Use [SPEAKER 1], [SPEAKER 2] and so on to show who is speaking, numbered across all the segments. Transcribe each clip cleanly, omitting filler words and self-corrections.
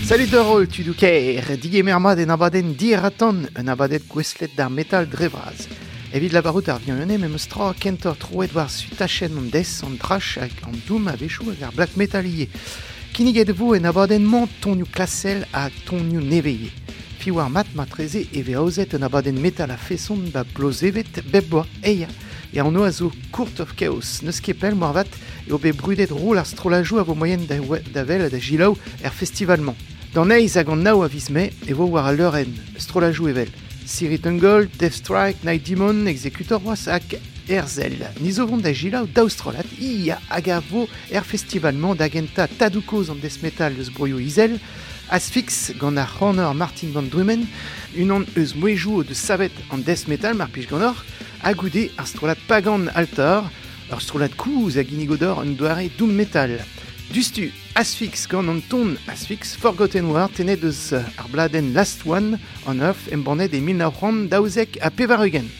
[SPEAKER 1] Salut d'Euro, tu douker, digemermad en abaden diraton, un abadet gweslet d'ar metal drevraz. Evit la barout ar vionne, mem stra kentor troet war sutachen an des an trash an doum a vechou hag ar black metaliye. Kiniget vo en abaden mont tonioù klasel a tonioù neveie. Fi war mat matreze eve aozet un abaden metal a feson ba blozevet bebboa eia. E an oa zo Court of Chaos, neus kepel morvat eo be brudet roul ar strolajou a vo moyen da vel da gilaou festivalman. Dan eiz hag an nao a viz me, e vo war a leuren, strolajou evel. Sirit Ungold, Death Strike, Night Demon, Executor Ross hag Erzel. Nizo vont da gilaou daoustrolat, ia hag a vo festivalman da genta tadoukoz an death metal eus broio izel, Asphyx gant ar c'horneur Martin Van Drumen, unan eus moejou de savet an death metal mar pij gant or, a goude ar strolat pagan altar, ar strolat kouz hag inigodor un doare doom metal. Dustu, Asphyx gant an ton Asphyx Forgotten War tenet eus ar bladen Last One on Earth embannet e 1900 daouzek a pevarugen.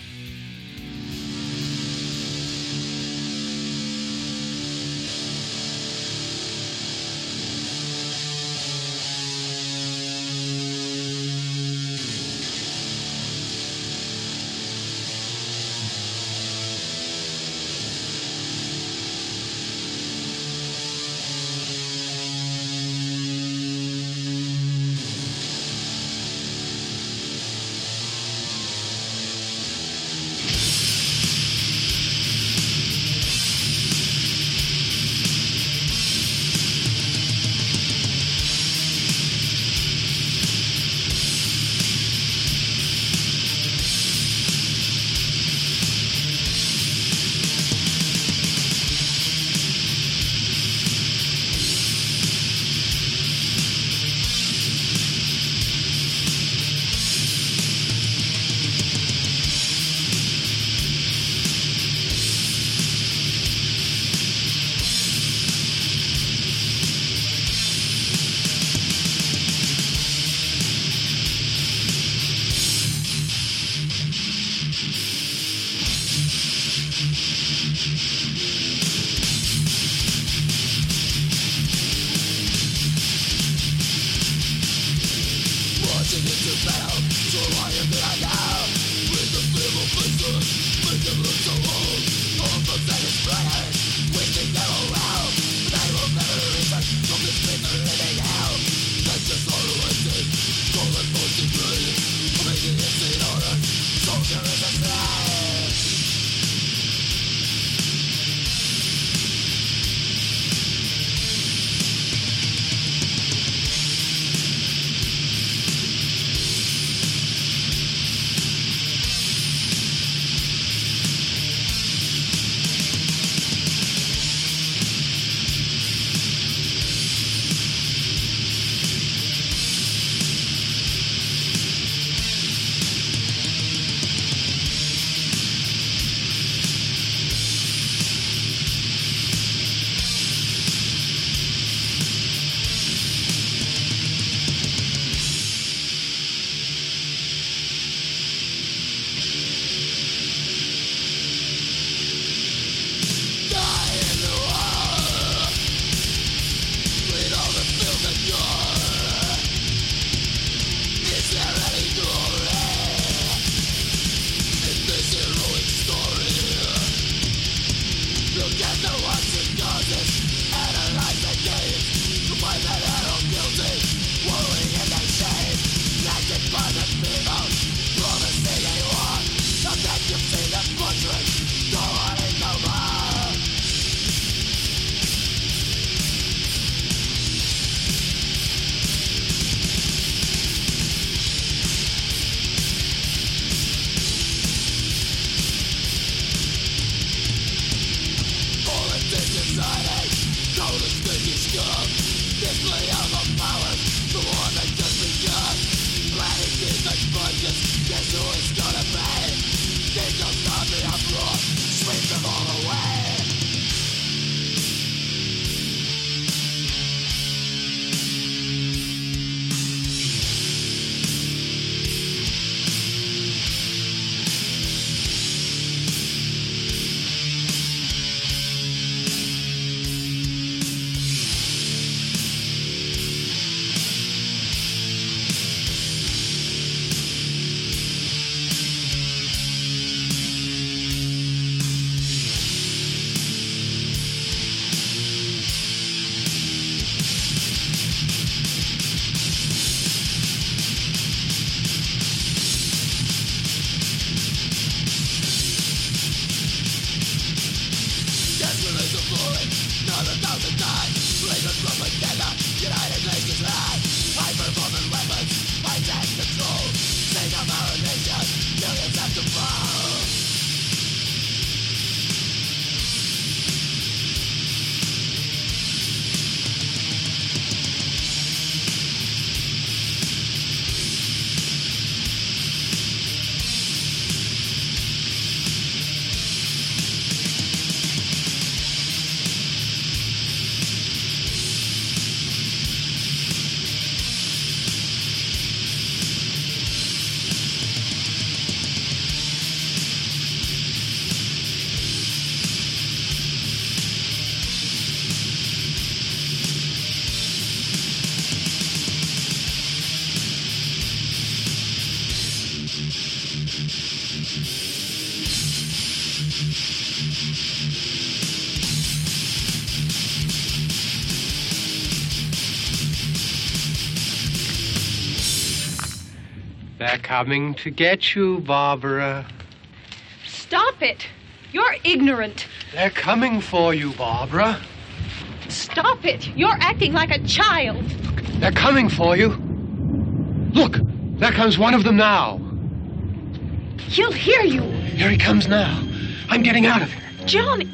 [SPEAKER 2] They're coming to get you, Barbara.
[SPEAKER 3] Stop it. You're ignorant.
[SPEAKER 2] They're coming for you, Barbara.
[SPEAKER 3] Stop it. You're acting like a child.
[SPEAKER 2] They're coming for you. Look, there comes one of them now.
[SPEAKER 3] He'll hear you.
[SPEAKER 2] Here he comes now. I'm getting out of here.
[SPEAKER 3] Johnny.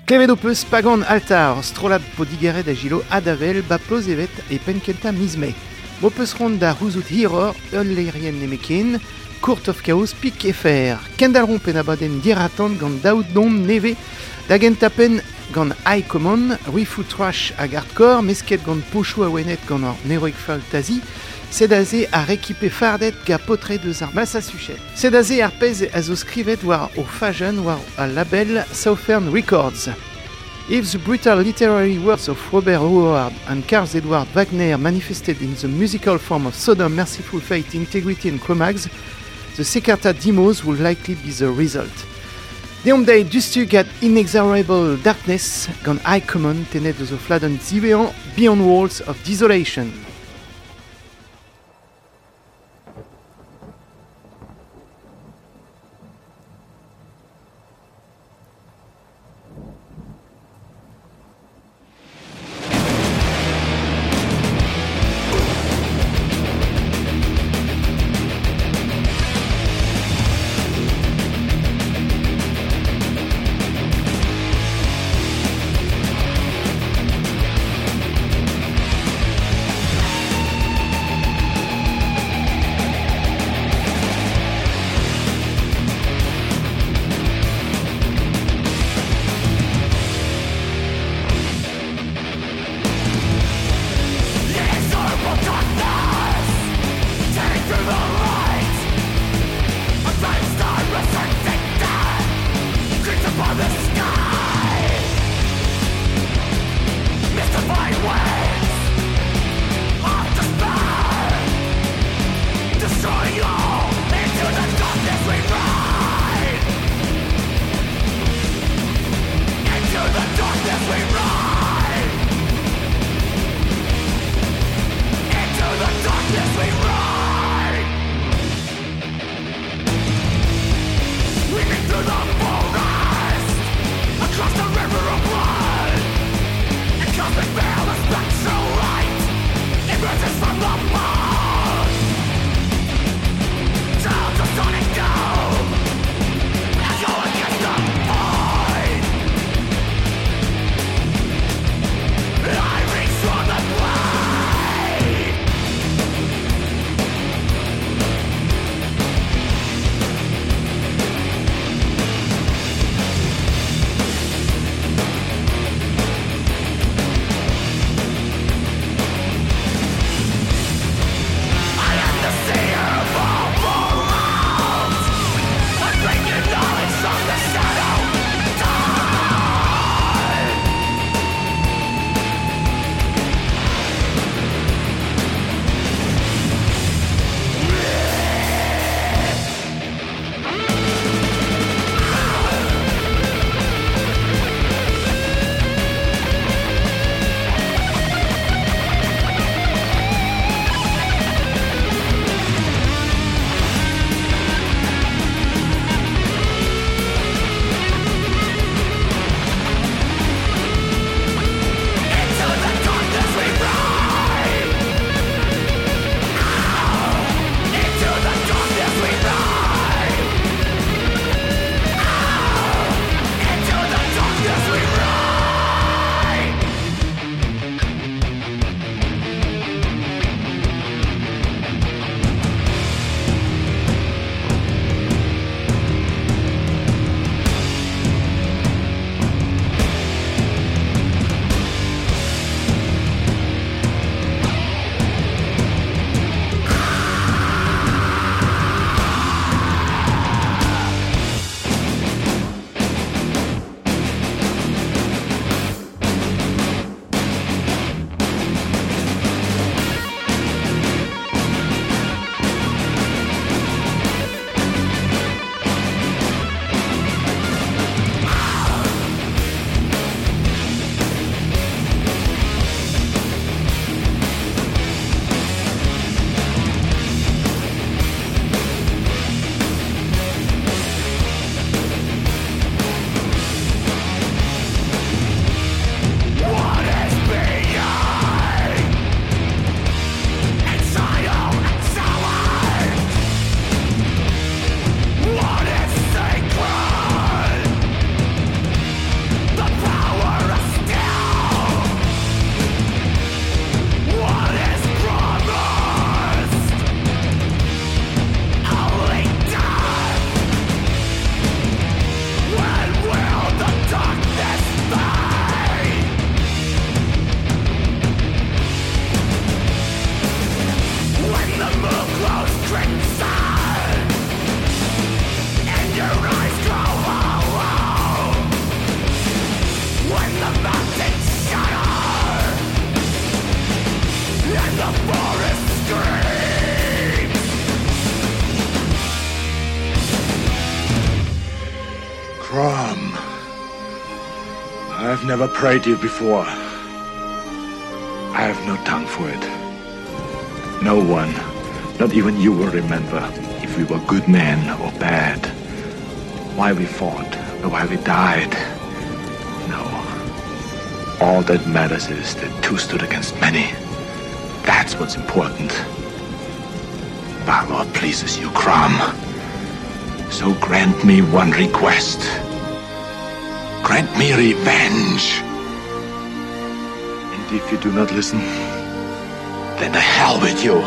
[SPEAKER 1] Klevet peus pagan altar, strolat podigeret a gilo adavel, ba plozevet e penkenta mizme. Mo peus rond da rouzout hiror, lerien nemekin, Court of Chaos pik e fer. Kendal rompen abaden diratan gant daout dom neve, da gentapen gant high common, rifu trash hag hardcore, mesket gant pochou a wenet gant ar Heroic Fantasy, sedaze ar ekipe fardet ga potre deus ar massa suchet. Sedaze ar pez a zo skrivet war o fajan war a label Southern Records. If the brutal literary works of Robert Howard and Carl Edward Wagner manifested in the musical form of Sodom, Merciful Fate, Integrity and Chromags, the Sekarta demos will likely be the result. Deomdei dustu gat inexorable darkness gant high common tenet eus o fladen zivean beyond walls of desolation.
[SPEAKER 4] Crom, I've never prayed you before. I have no tongue for it. No one, not even you, will remember if we were good men or bad, why we fought or why we died. No. All that matters is that two stood against many. That's what's important. Balor pleases you, Crom. So grant me one request. Grant me revenge. And if you do not listen, then the hell with you.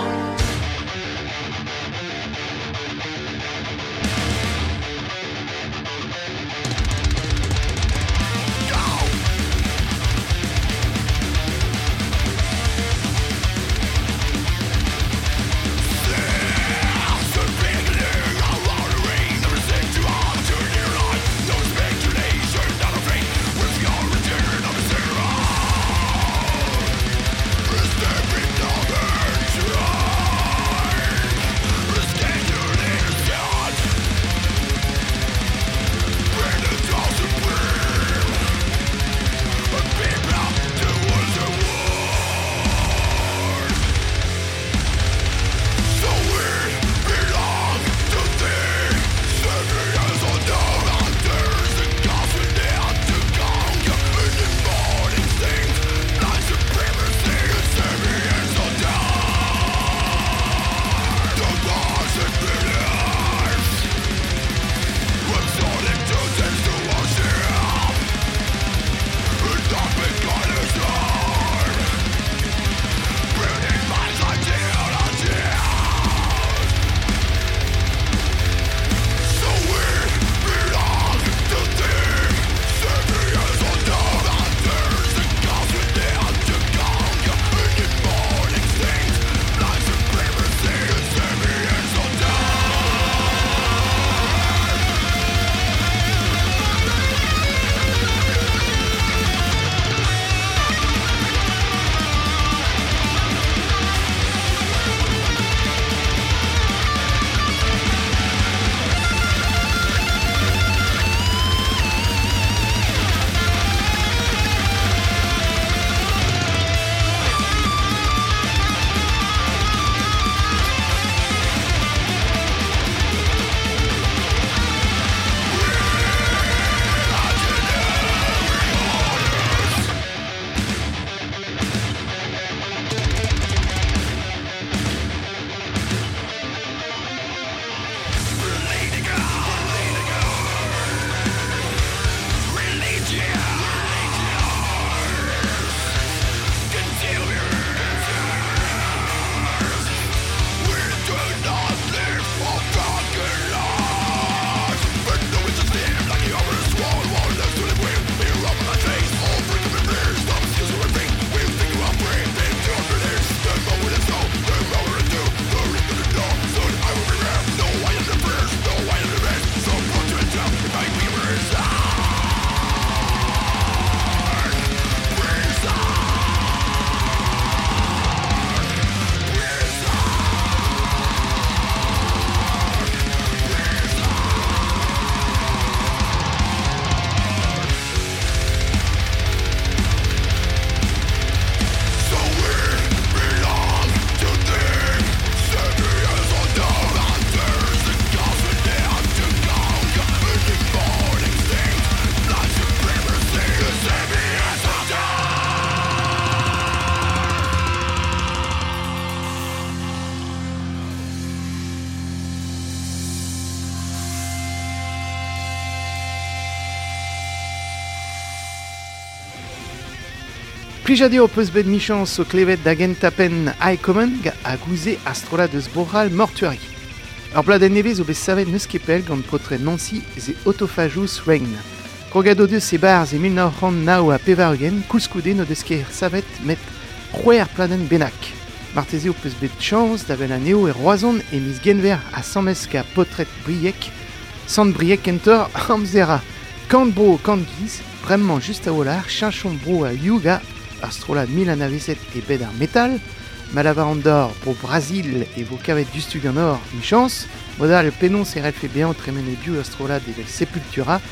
[SPEAKER 1] Plijadio peus bet michans o klevet da gentapen aekomen a gouze astrola deus boral mortuari. Ur bladenn nevez o bet savet neus kepel gant potre Nancy ze autophagus regn. Krogado deus se barz e 1909 a pevarugen, kouskoude no deus ker savet met c'hwer pladenn bennak. Marteze o peus bet chans da vel a neo e roazon e miz genver a sammez ka potret briek, sant briek entor amzera. Kant bro kant giz, bremman just a wolar, chinchon bro a yuga, astrola 1907 e bet ar metal, Malavar Andor pro Brasil e vo kavet dustug an or, une chance, modal penons e relfe beant tremen e biou astrola devel Sepultura,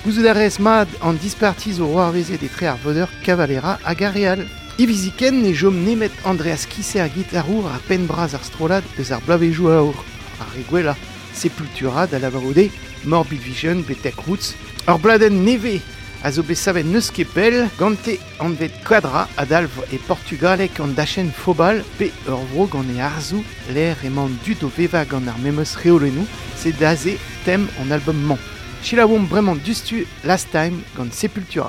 [SPEAKER 1] Gouzout mad an dispartiz o roarveze des tre ar vodeur Cavalera a Gareal. Iviziken ne jom nemet Andreas Kisser gitarour ar penbraz ar strolad eus ar blavejou aour. Ar regwela, Sepultura da lavarode, Morbid Vision, Betek Roots. Ar bladen neve a zo besavet neus kepel, gante an vet quadra a dalv e Portugalek an dachen fobal, pe ur vro gant e arzou, l'air emañ dud o veva gant ar memeus reolenou, se daze tem an album man. Chila oam bremañ dustu Last Time gant Sepultura.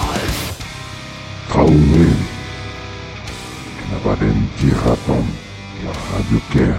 [SPEAKER 5] Nabaden Tiraton.
[SPEAKER 4] Radio Kern.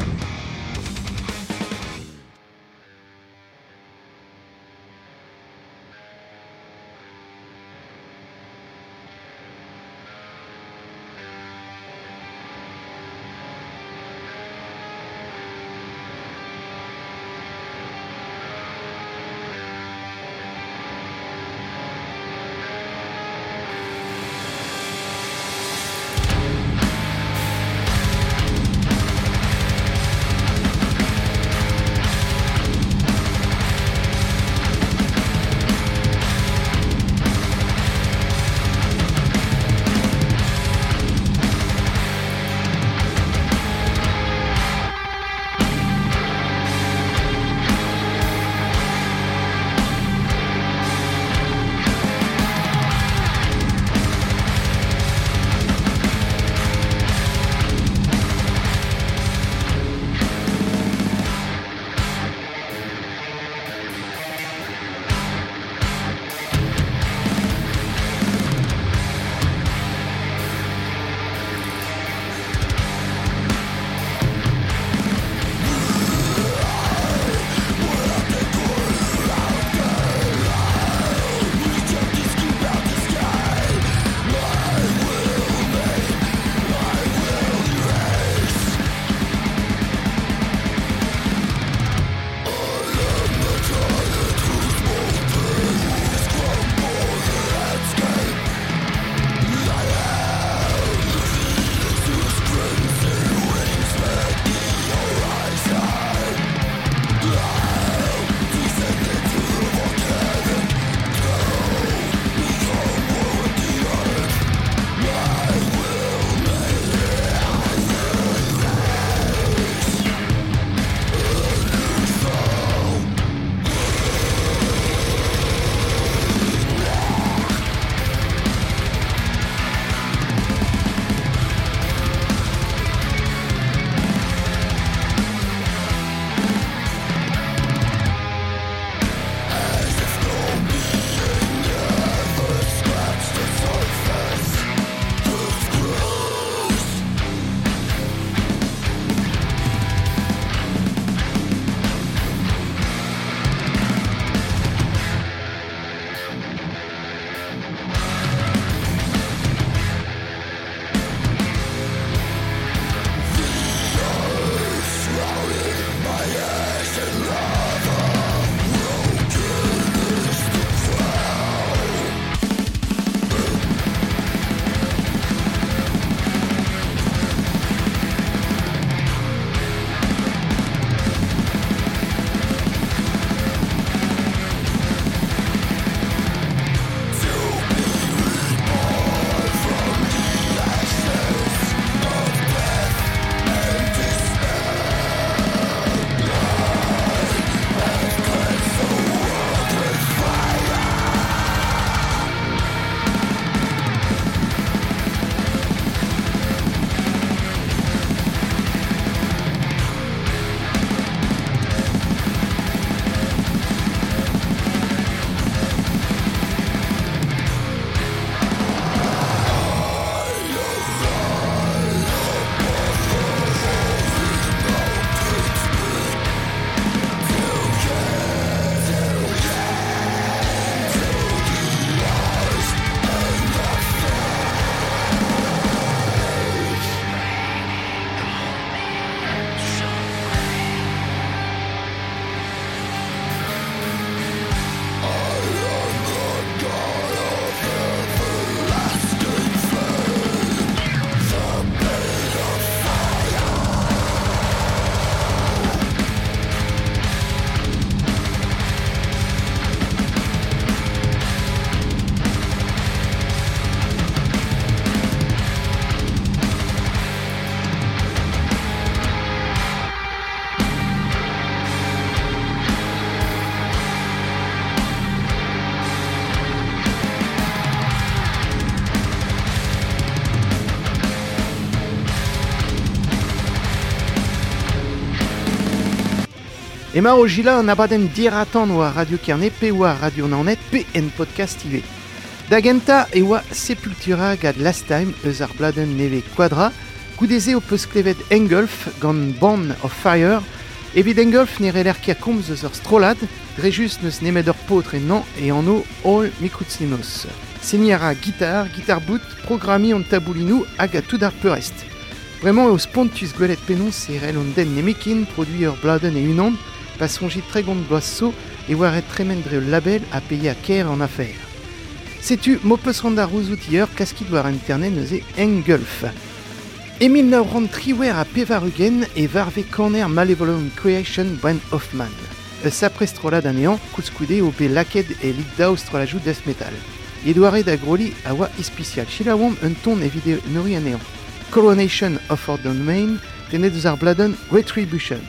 [SPEAKER 1] Ema o gila an abadenn diratan oa Radio Kerne pe oa Radio Nanet pe en podcast ive. Da genta e oa Sepultura gad last time eus ar bladen neve Quadra Goudeze o peus klevet Engulf gant Band of Fire. Evit Engulf nere l'air kia komz eus ur strolad, drejus neus nemet ur potre non e anno all mikroutinos. Seniara gitar boot, programi an taboulinu hag a tout ar peurest. Vraiment eus pontus gwelet penons e rel on den nemekin, produit ur bladen e unan, pas sonjit tre gont bloaz so e war et tremendre label a paye a ker en affaire. Setu, mo peus rand ar rouzout ieur kaskit war internet neuze Engulf. Emil Naurand triwer a pevarugen e varve corner Malevolent Creation Brent Hoffman. Eus aprestrolad anean, koutskoude o be laked e lit daou strolajou death metal. Edouare da groli a oa ispicial. Chilaouam un ton evide neuri anean. Coronation of our Domain, tenet eus ar bladen Retribution.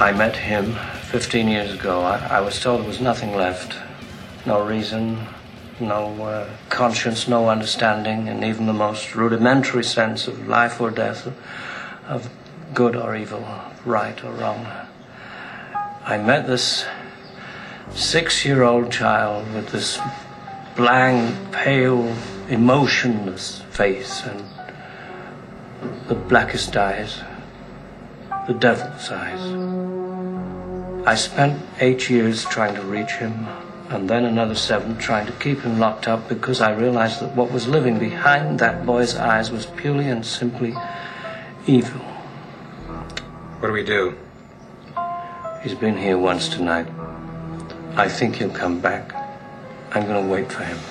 [SPEAKER 5] I met him 15 years ago. I was told there was nothing left. No reason, no conscience, no understanding, and even the most rudimentary sense of life or death, of good or evil, right or wrong. I met this 6-year-old child with this blank, pale, emotionless face and the blackest eyes, the devil's eyes. I spent 8 years trying to reach him, and then another 7 trying to keep him locked up, because I realized that what was living behind that boy's eyes was purely and simply evil.
[SPEAKER 6] What do we do?
[SPEAKER 5] He's been here once tonight. I think he'll come back. I'm gonna wait for him.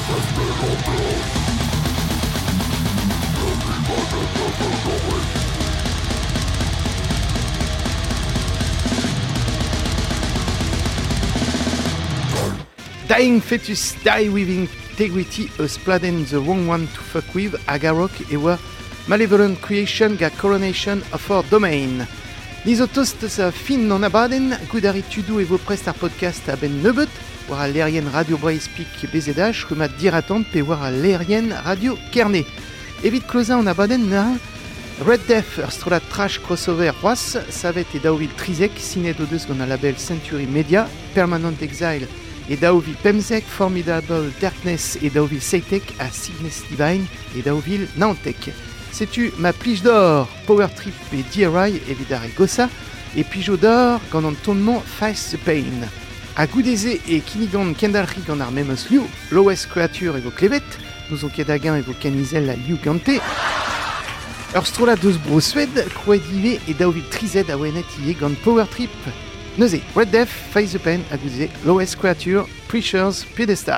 [SPEAKER 1] Dying Fetus Die with Integrity, a Spladen the Wrong One to Fuck With, Agarok et war Malevolent Creation ga Coronation of Our Domain. Nizo tost sa fin non abaden, goudari tudo e vo prest ar podcast a ben nebeut, war a lerien Radio Braespik BZH, rumat diratant pe war a lerien Radio Kernet. Evit kloza en abaden na Red Death, ur strola trash crossover roas, savet e daouvil trizek, sinet o deus gant a label Century Media, Permanent Exile et daouvil Pemzek, Formidable Darkness et daouvil Seitek a Cygnus Divine et daouvil Nantek. Sais-tu ma plige d'or, Power Trip et DRI evidare gossa, et pigeot d'or gant an tonnement Face the Pain. A goudeze et kinigant kendalri gant ar memeus liu, Lowest Creature e vo klevet, nous on kedagin e vo canizel a liu gante. Ur strola deus brossued, kroedive et daouvil trized a wenet ie gant Power Trip. Neuze, Red Death, Face the Pain, a goudeze Lowest Creature, Preachers, Pedestal.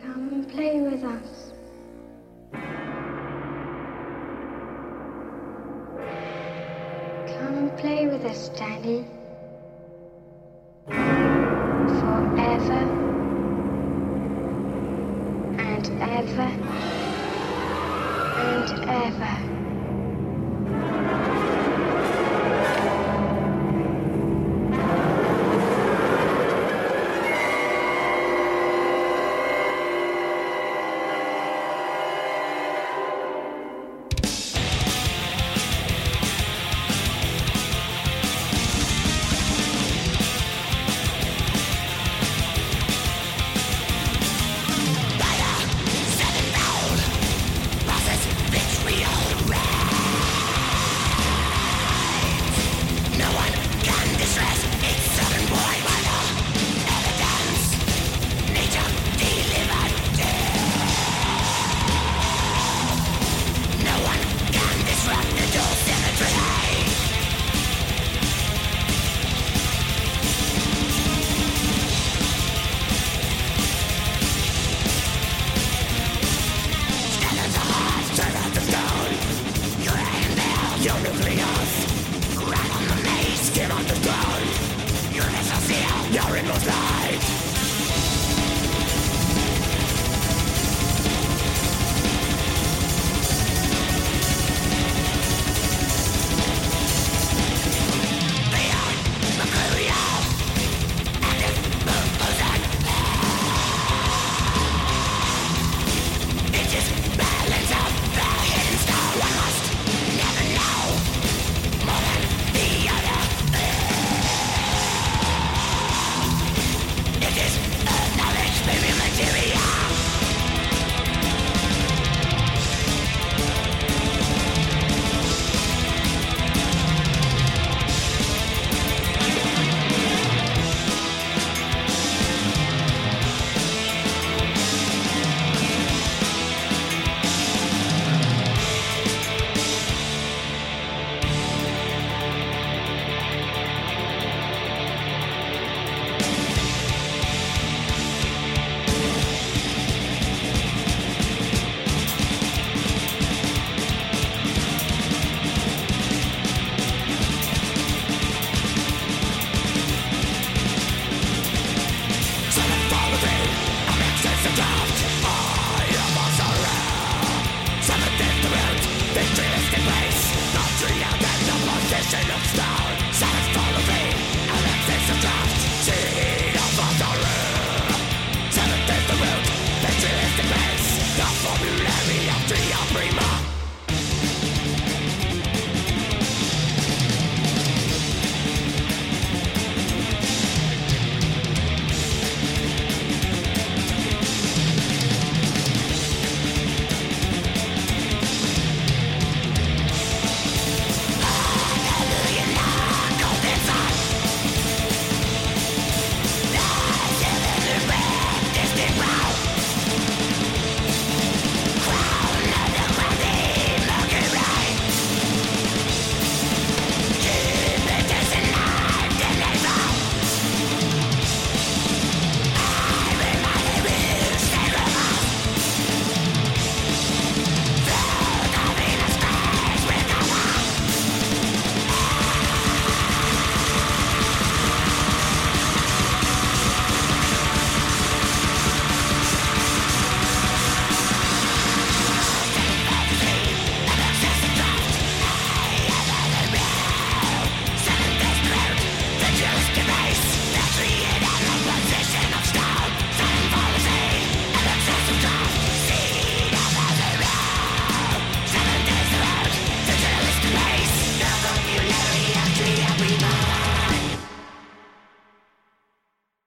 [SPEAKER 7] Come and play with us. Come and play with us, Danny. Forever and ever and ever.
[SPEAKER 8] Your inmost life.